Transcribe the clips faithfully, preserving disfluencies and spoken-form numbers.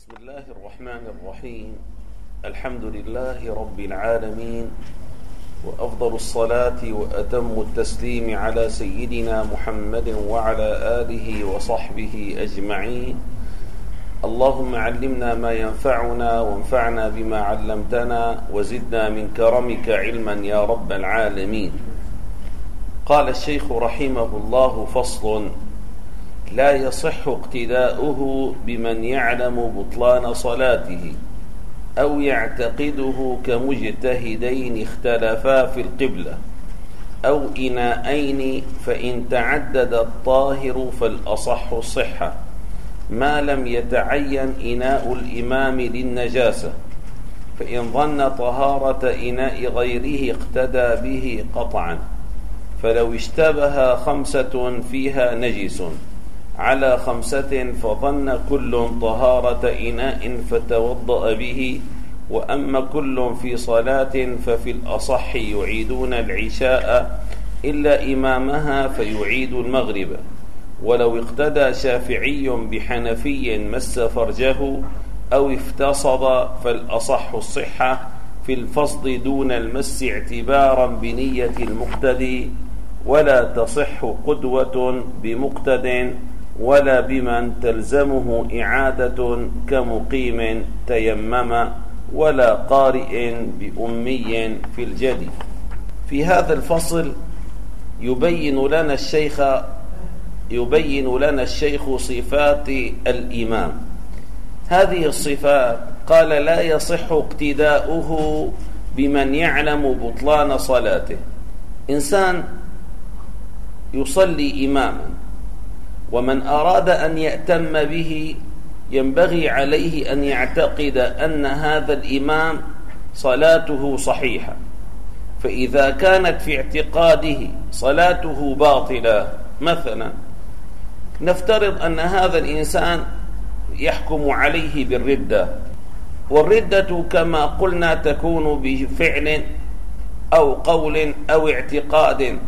بسم الله الرحمن الرحيم. الحمد لله رب العالمين، وأفضل الصلاة وأتم التسليم على سيدنا محمد وعلى آله وصحبه أجمعين. اللهم علمنا ما ينفعنا وانفعنا بما علمتنا وزدنا من كرمك علما يا رب العالمين. قال الشيخ رحمه الله: فصل: لا يصح اقتداؤه بمن يعلم بطلان صلاته أو يعتقده كمجتهدين اختلفا في القبلة أو إناءين، فإن تعدد الطاهر فالأصح الصحة ما لم يتعين إناء الإمام للنجاسة، فإن ظن طهارة إناء غيره اقتدى به قطعا، فلو اشتبه خمسة فيها نجس على خمسة فظن كل طهارة إناء فتوضأ به، وأما كل في صلاة ففي الأصح يعيدون العشاء إلا إمامها فيعيد المغرب. ولو اقتدى شافعي بحنفي مس فرجه أو افتصد فالأصح الصحة في الفصد دون المس اعتبارا بنية المقتدي، ولا تصح قدوة بمقتد ولا بمن تلزمه إعادة كمقيم تيمم، ولا قارئ بأمي في الجدي. في هذا الفصل يبين لنا الشيخ يبين لنا الشيخ صفات الإمام. هذه الصفات قال: لا يصح اقتداؤه بمن يعلم بطلان صلاته. إنسان يصلي إماما، ومن أراد أن يأتم به ينبغي عليه أن يعتقد أن هذا الإمام صلاته صحيحة. فإذا كانت في اعتقاده صلاته باطلة، مثلا نفترض أن هذا الإنسان يحكم عليه بالردة، والردة كما قلنا تكون بفعل أو قول أو اعتقاد،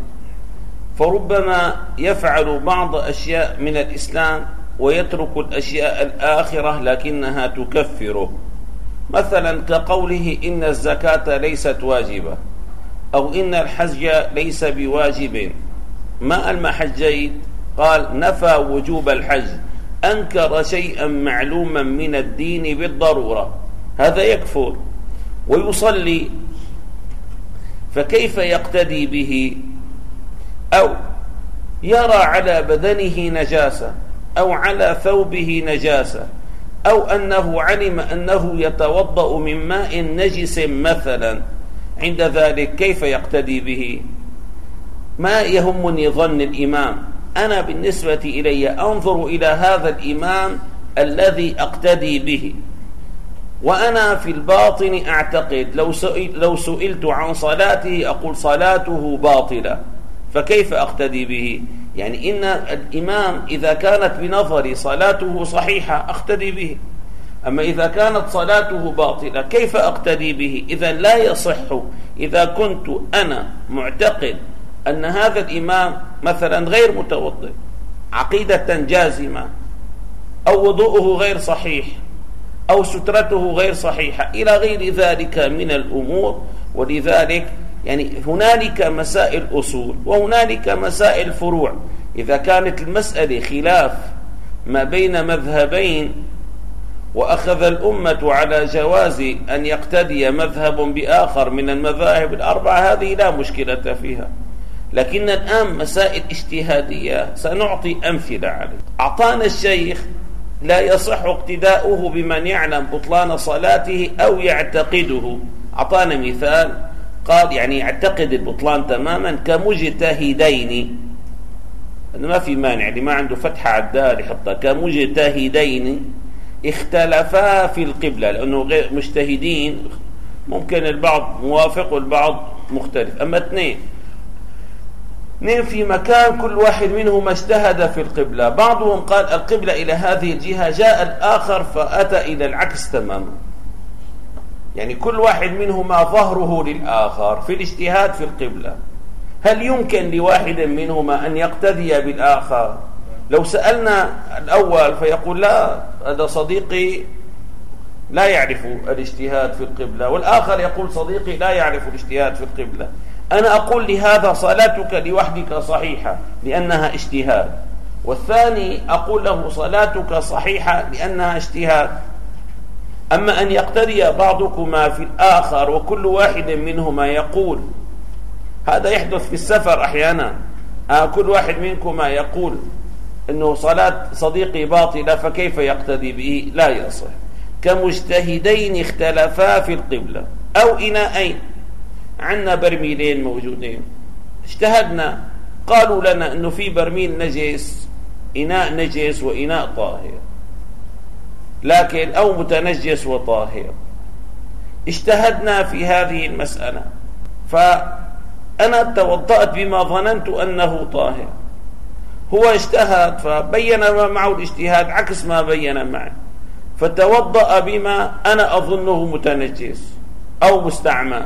فربما يفعل بعض أشياء من الإسلام ويترك الأشياء الآخرة لكنها تكفره، مثلا كقوله إن الزكاة ليست واجبة، أو إن الحج ليس بواجب. ما المحجين؟ قال: نفى وجوب الحج، أنكر شيئا معلوما من الدين بالضرورة، هذا يكفر ويصلي، فكيف يقتدي به؟ أو يرى على بدنه نجاسة أو على ثوبه نجاسة، أو أنه علم أنه يتوضأ من ماء نجس مثلا، عند ذلك كيف يقتدي به؟ ما يهمني ظن الإمام، أنا بالنسبة إلي أنظر إلى هذا الإمام الذي أقتدي به، وأنا في الباطن أعتقد لو سئل لو سئلت عن صلاته أقول صلاته باطلة، فكيف أقتدي به؟ يعني إن الإمام إذا كانت بنظري صلاته صحيحة أقتدي به، أما إذا كانت صلاته باطلة كيف أقتدي به؟ إذا لا يصح. إذا كنت أنا معتقد أن هذا الإمام مثلا غير متوضئ عقيدة جازمة، أو وضوءه غير صحيح، أو سترته غير صحيحة، إلى غير ذلك من الأمور، ولذلك يعني هنالك مسائل أصول وهنالك مسائل فروع. إذا كانت المسألة خلاف ما بين مذهبين وأخذ الأمة على جواز أن يقتدي مذهب بآخر من المذاهب الأربعة، هذه لا مشكلة فيها. لكن الآن مسائل اجتهادية سنعطي أمثلة عليه. أعطانا الشيخ: لا يصح اقتداؤه بمن يعلم بطلان صلاته أو يعتقده. أعطانا مثال، قال يعني يعتقد البطلان تماما كمجتهدين، ما في مانع اللي ما عنده فتحة على الدال يحطها كمجتهدين اختلفا في القبلة، لأنه غير مجتهدين ممكن البعض موافق والبعض مختلف. أما اثنين اثنين في مكان كل واحد منهما اجتهد في القبلة، بعضهم قال القبلة إلى هذه الجهة، جاء الآخر فأتى إلى العكس تماما، يعني كل واحد منهما ظهره للآخر في الاجتهاد في القبلة. هل يمكن لواحد منهما أن يقتدي بالآخر؟ لو سألنا الأول فيقول لا، هذا صديقي لا يعرف الاجتهاد في القبلة، والآخر يقول صديقي لا يعرف الاجتهاد في القبلة. أنا أقول لهذا صلاتك لوحدك صحيحة لأنها اجتهاد، والثاني أقول له صلاتك صحيحة لأنها اجتهاد. أما أن يقتدي بعضكما في الآخر وكل واحد منهما يقول، هذا يحدث في السفر أحيانا، كل واحد منكما يقول أنه صلاة صديقي باطلة فكيف يقتدي به؟ لا يصح. كمجتهدين اختلفا في القبلة أو إناءين، عندنا برميلين موجودين اجتهدنا، قالوا لنا أنه في برميل نجس، إناء نجس وإناء طاهر، لكن أو متنجس وطاهر، اجتهدنا في هذه المسألة، فأنا توضأت بما ظننت أنه طاهر، هو اجتهد فبين ما معه الاجتهاد عكس ما بين معه، فتوضأ بما أنا أظنه متنجس أو مستعمى.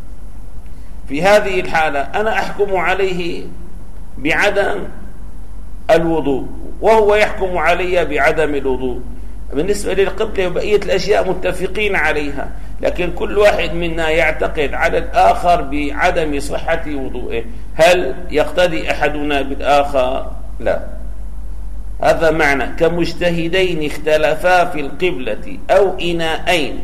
في هذه الحالة أنا أحكم عليه بعدم الوضوء وهو يحكم علي بعدم الوضوء. بالنسبة للقبلة وبقية الأشياء متفقين عليها، لكن كل واحد منا يعتقد على الآخر بعدم صحة وضوئه. هل يقتدي أحدنا بالآخر؟ لا. هذا معنى كمجتهدين اختلفا في القبلة أو إناءين.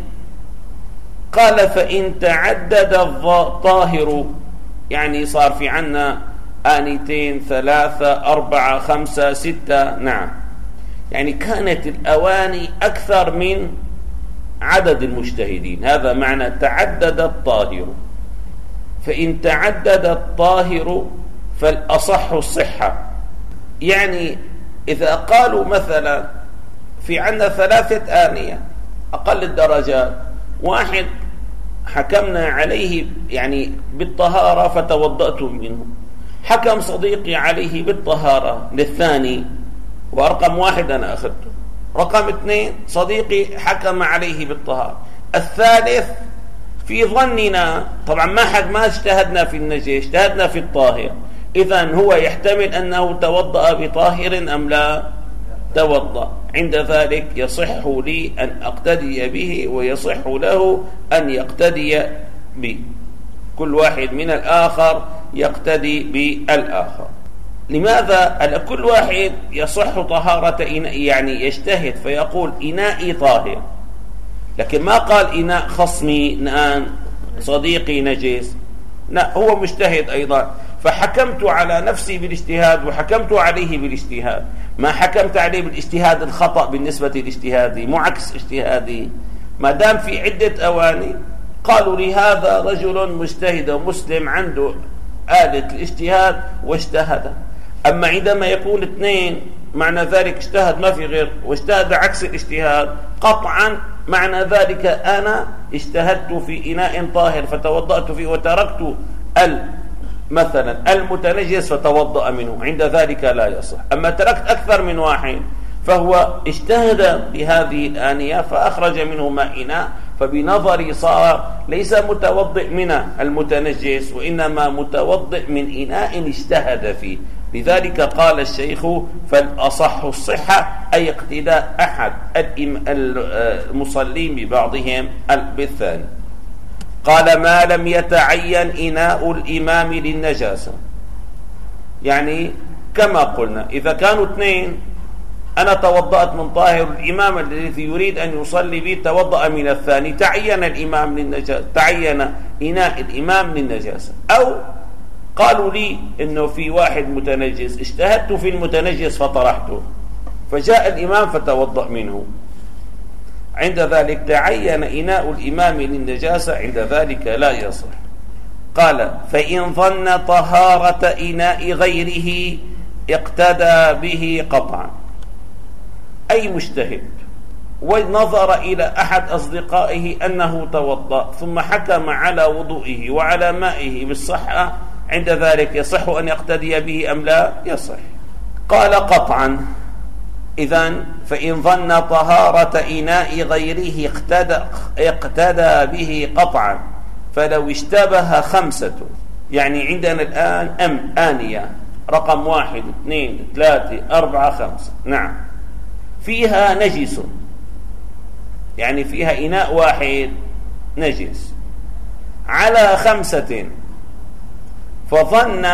قال فإن تعدد الطاهر، يعني صار في عنا آنيتين ثلاثة أربعة خمسة ستة، نعم، يعني كانت الأواني أكثر من عدد المجتهدين، هذا معنى تعدد الطاهر. فإن تعدد الطاهر فالأصح الصحة، يعني إذا قالوا مثلا في عنا ثلاثة آنية أقل الدرجات، واحد حكمنا عليه يعني بالطهارة فتوضأت منه، حكم صديقي عليه بالطهارة للثاني ورقم واحد أنا أخذته، رقم اثنين صديقي حكم عليه بالطهارة، الثالث في ظننا طبعا ما حد ما اجتهدنا في النجس، اجتهدنا في الطاهر، إذن هو يحتمل أنه توضأ بطاهر أم لا توضأ، عند ذلك يصح لي أن أقتدي به ويصح له أن يقتدي بي، كل واحد من الآخر يقتدي بالآخر. لماذا؟ كل واحد يصح طهارة إناء، يعني يجتهد فيقول إنائي طاهر، لكن ما قال إناء خصمي الآن صديقي نجس، لا، هو مجتهد أيضا، فحكمت على نفسي بالاجتهاد وحكمت عليه بالاجتهاد، ما حكمت عليه بالاجتهاد الخطأ بالنسبة لاجتهادي، مو عكس اجتهادي. ما دام في عدة أواني قالوا لي هذا رجل مجتهد مسلم عنده آلة الاجتهاد واجتهد. أما عندما يكون اثنين معنى ذلك اجتهد ما في غير واجتهد عكس الاجتهاد، قطعا معنى ذلك أنا اجتهدت في إناء طاهر فتوضأت فيه وتركت مثلا المتنجس فتوضأ منه، عند ذلك لا يصح. أما تركت أكثر من واحد فهو اجتهد بهذه الآنية فأخرج منهما إناء، فبنظري صار ليس متوضئ من المتنجس وإنما متوضئ من إناء اجتهد فيه. لذلك قال الشيخ فالأصح الصحة، أي اقتداء أحد المصلين ببعضهم بالثاني. قال ما لم يتعين إناء الإمام للنجاسة، يعني كما قلنا إذا كانوا اثنين أنا توضأت من طاهر، الإمام الذي يريد أن يصلي به توضأ من الثاني، تعين الإمام للنجاسة، تعين إناء الإمام للنجاسة. أو قالوا لي إنه في واحد متنجس، اجتهدت في المتنجس فطرحته، فجاء الإمام فتوضأ منه، عند ذلك تعين إناء الإمام للنجاسة، عند ذلك لا يصح. قال فإن ظن طهارة إناء غيره اقتدى به قطعا، أي مجتهد ونظر إلى أحد أصدقائه أنه توضأ ثم حكم على وضوئه وعلى مائه بالصحة، عند ذلك يصح أن يقتدي به أم لا؟ يصح. قال قطعا، إذن فإن ظن طهارة إناء غيره اقتدى, اقتدى به قطعا، فلو اشتبه خمسة، يعني عندنا الآن أم آنية رقم واحد اثنين ثلاثة أربعة خمسة، نعم، فيها نجس، يعني فيها إناء واحد نجس على خمسة، فظن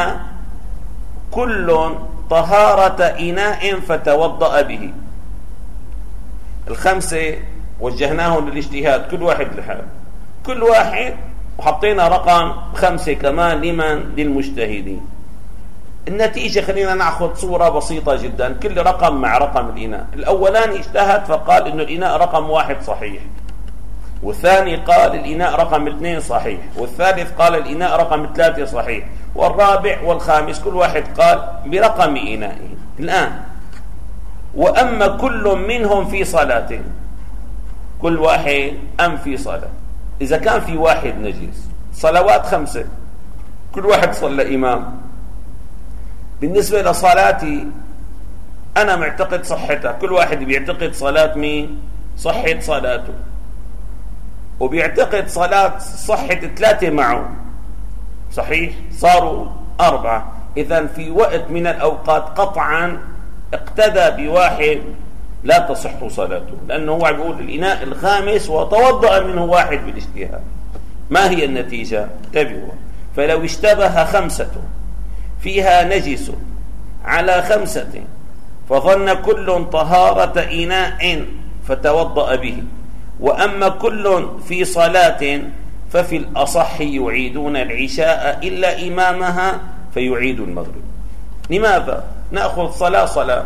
كل طهارة إناء فتوضأ به. الخمسة وجهناهم للاجتهاد، كل واحد لحاله، كل واحد وحطينا رقم خمسة كمان لمن؟ للمجتهدين. النتيجة خلينا نأخذ صورة بسيطة جدا، كل رقم مع رقم الإناء. الأولاني اجتهد فقال إنه الإناء رقم واحد صحيح، والثاني قال الإناء رقم اثنين صحيح، والثالث قال الإناء رقم ثلاثة صحيح، والرابع والخامس كل واحد قال برقم إنائه. الآن وأما كل منهم في صلاة، كل واحد أم في صلاة. إذا كان في واحد نجس، صلوات خمسة كل واحد صلى إمام، بالنسبة لصلاتي أنا معتقد صحتها، كل واحد بيعتقد صلاة مين؟ صحة صلاته، وبيعتقد صلاة صحة ثلاثة معه صحيح، صاروا أربعة. إذن في وقت من الأوقات قطعا اقتدى بواحد لا تصح صلاته، لأنه هو بيقول الإناء الخامس وتوضأ منه واحد بالاجتهاد. ما هي النتيجة؟ انتبهوا، فلو اشتبه خمسة فيها نجس على خمسة فظن كل طهارة إناء فتوضأ به، وأما كل في صلاة ففي الأصح يعيدون العشاء إلا إمامها فيعيد المغرب. لماذا؟ نأخذ صلاة صلاة.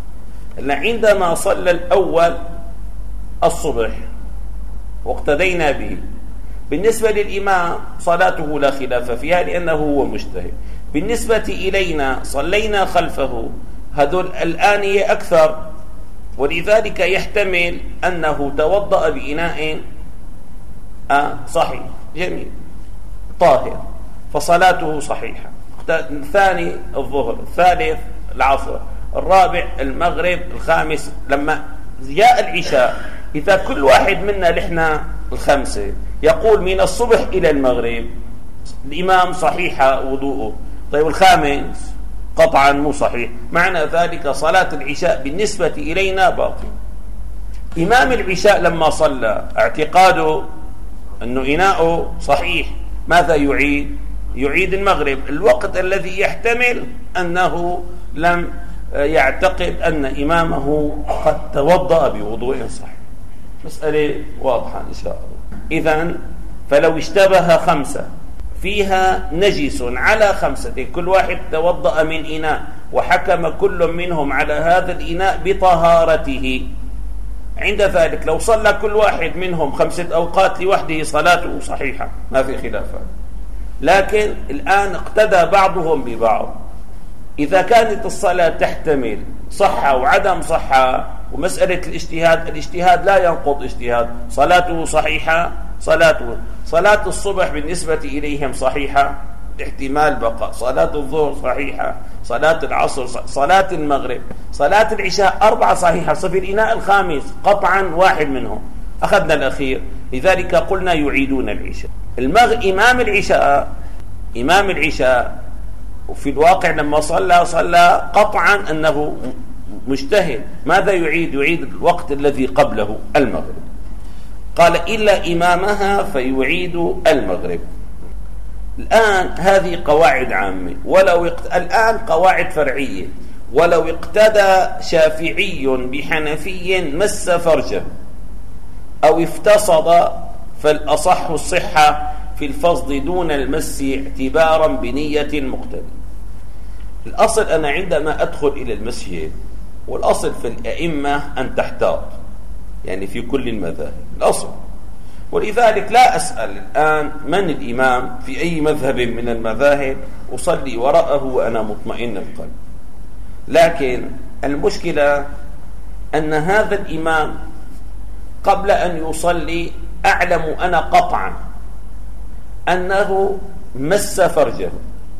عندما صلى الأول الصبح واقتدينا به، بالنسبة للإمام صلاته لا خلاف فيها لأنه هو مجتهد. بالنسبة إلينا صلينا خلفه، هذول الآنية أكثر، ولذلك يحتمل أنه توضأ بإناء آه صحيح جميل طاهر فصلاته صحيحة. الثاني الظهر، الثالث العصر، الرابع المغرب، الخامس لما جاء العشاء. إذا كل واحد منا لحنا الخمسة يقول من الصبح إلى المغرب الإمام صحيحة وضوءه، طيب الخامس قطعا مو صحيح، معنى ذلك صلاة العشاء بالنسبة إلينا باطل. إمام العشاء لما صلى اعتقاده أنه إناؤه صحيح، ماذا يعيد؟ يعيد المغرب، الوقت الذي يحتمل أنه لم يعتقد أن إمامه قد توضأ بوضوء صحيح. مسألة واضحة إن شاء الله. إذن فلو اشتبه خمسة فيها نجس على خمسة، كل واحد توضأ من إناء وحكم كل منهم على هذا الإناء بطهارته، عند ذلك لو صلى كل واحد منهم خمسة أوقات لوحده صلاته صحيحة ما في خلافات. لكن الآن اقتدى بعضهم ببعض، إذا كانت الصلاة تحتمل صحة وعدم صحة ومسألة الاجتهاد، الاجتهاد لا ينقض اجتهاد، صلاته صحيحة، صلاته صلاة الصبح بالنسبة إليهم صحيحة احتمال بقى، صلاة الظهر صحيحة، صلاة العصر صحيحة، صلاة المغرب، صلاة العشاء أربعة صحيحة، صفي الإناء الخامس قطعا واحد منهم، أخذنا الأخير، لذلك قلنا يعيدون العشاء. المغ... إمام العشاء إمام العشاء وفي الواقع لما صلى صلى قطعا أنه مجتهد، ماذا يعيد؟ يعيد الوقت الذي قبله المغرب. قال إلا إمامها فيعيد المغرب. الآن هذه قواعد عامة، ولو اقت... الآن قواعد فرعية. ولو اقتدى شافعي بحنفي مس فرجه أو افتصد فالأصح الصحة في الفصد دون المس اعتبارا بنية مقتدى. الأصل أنا عندما أدخل إلى المسجد، والأصل في الأئمة أن تحتاط، يعني في كل المذاهب الأصل، ولذلك لا أسأل الآن من الإمام في أي مذهب من المذاهب، أصلي وراءه وأنا مطمئن القلب. لكن المشكلة أن هذا الإمام قبل أن يصلي أعلم أنا قطعا أنه مس فرجه.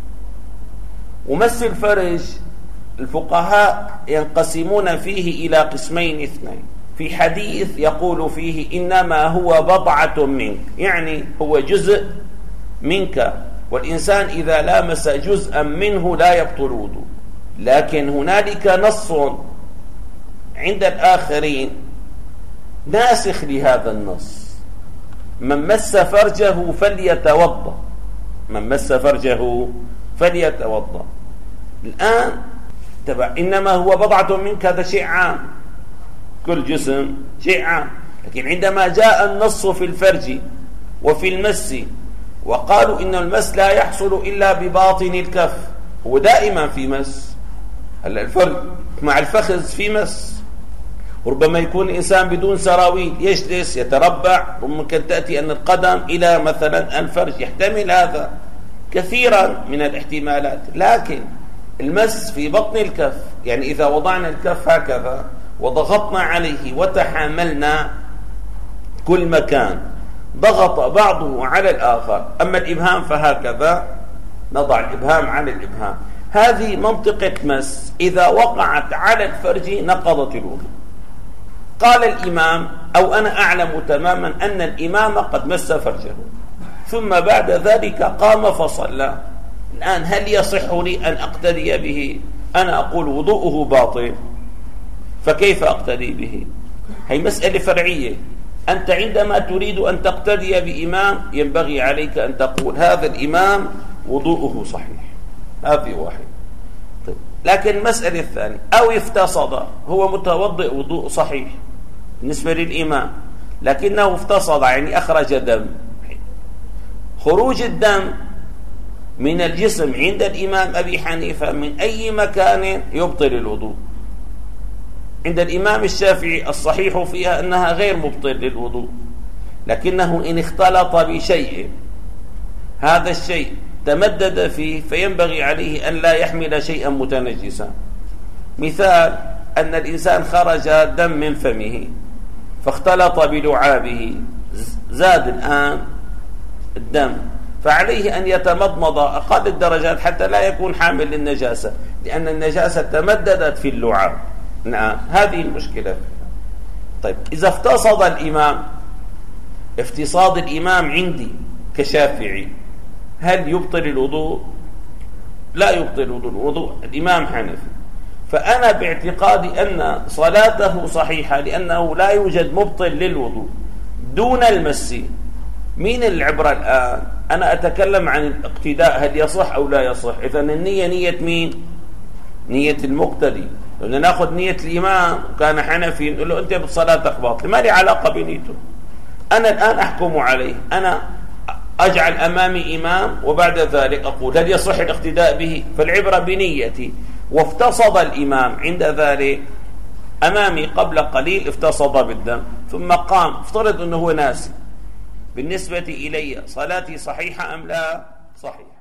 ومس الفرج الفقهاء ينقسمون فيه إلى قسمين اثنين. في حديث يقول فيه إنما هو بضعة منك، يعني هو جزء منك، والإنسان إذا لامس جزءا منه لا يبطل وضوء. لكن هنالك نص عند الآخرين ناسخ لهذا النص: من مس فرجه فليتوضأ، من مس فرجه فليتوضأ. الآن تبع إنما هو بضعة منك، هذا شيء عام، كل جسم شيء عام. لكن عندما جاء النص في الفرج وفي المس وقالوا إن المس لا يحصل إلا بباطن الكف، هو دائما في مس. هلا الفرج مع الفخذ في مس، وربما يكون إنسان بدون سراويل يجلس يتربع، وممكن تأتي أن القدم إلى مثلا الفرج، يحتمل هذا كثيرا من الاحتمالات. لكن المس في بطن الكف، يعني إذا وضعنا الكف هكذا وضغطنا عليه وتحاملنا، كل مكان ضغط بعضه على الآخر. أما الإبهام فهكذا نضع الإبهام على الإبهام. هذه منطقة مس، إذا وقعت على الفرج نقضت الوضوء. قال الإمام، أو أنا أعلم تماما أن الإمام قد مس فرجه ثم بعد ذلك قام فصلى. الآن هل يصح لي أن أقتدي به؟ أنا أقول وضوءه باطل، فكيف أقتدي به؟ هي مسألة فرعية. أنت عندما تريد أن تقتدي بإمام ينبغي عليك أن تقول هذا الإمام وضوءه صحيح. هذه واحد. طيب. لكن المسألة الثانية، أو افتصد، هو متوضئ وضوء صحيح بالنسبة للإمام، لكنه افتصد يعني أخرج دم. خروج الدم من الجسم عند الإمام أبي حنيفة من أي مكان يبطل الوضوء. عند الإمام الشافعي الصحيح فيها أنها غير مبطل للوضوء، لكنه إن اختلط بشيء هذا الشيء تمدد فيه فينبغي عليه أن لا يحمل شيئا متنجسا. مثال أن الإنسان خرج دم من فمه فاختلط بلعابه، زاد الآن الدم، فعليه أن يتمضمض أقل الدرجات حتى لا يكون حامل للنجاسة، لأن النجاسة تمددت في اللعاب. نعم، هذه المشكلة. طيب، إذا افتصد الإمام، افتصاد الإمام عندي كشافعي هل يبطل الوضوء؟ لا يبطل الوضوء، وضوء الإمام حنفي. فأنا باعتقادي أن صلاته صحيحة، لأنه لا يوجد مبطل للوضوء دون المس. مين العبرة الآن؟ أنا أتكلم عن الاقتداء، هل يصح أو لا يصح. إذن النية نية مين؟ نية المقتدي. لأن نأخذ نية الإمام وكان حنفي نقول له أنت بصلاتك باطلة، ما لي علاقة بنيته. أنا الآن أحكم عليه، أنا أجعل أمامي إمام وبعد ذلك أقول هل يصح الاقتداء به؟ فالعبرة بنيتي. وافتصد الإمام عند ذلك أمامي قبل قليل، افتصد بالدم ثم قام، افترض أنه هو ناسي، بالنسبة إلي صلاتي صحيحة أم لا؟ صحيحة.